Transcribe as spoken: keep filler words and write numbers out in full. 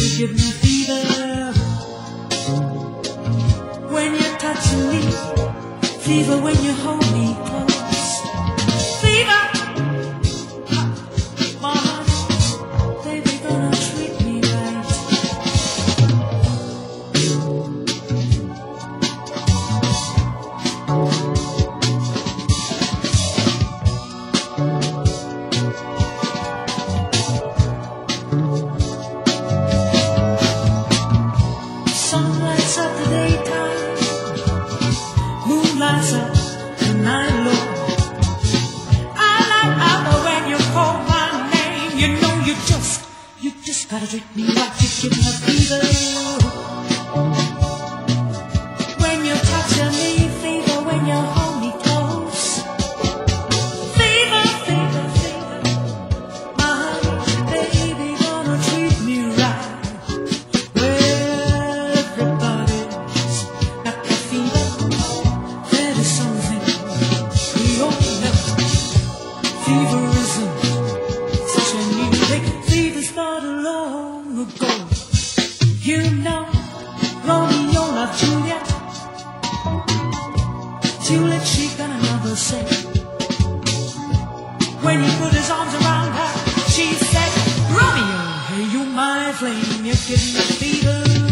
give me fever when you're touching me, fever when you hold me close, fever. My heart, baby, gonna treat me right. Sun lights up the daytime, moon lights up the night, Lord. I like I know when you call my name, you know you just, you just gotta treat me right. You give me fever when you're touching me, fever when you hold me close, fever, fever, fever. My honey, baby, gonna treat me right. Fever isn't such a new thing. Fever started long ago. You know, Romeo loved Juliet. Juliet, she got another say. When he put his arms around her, she said, Romeo, hey, you my flame, you give me fever.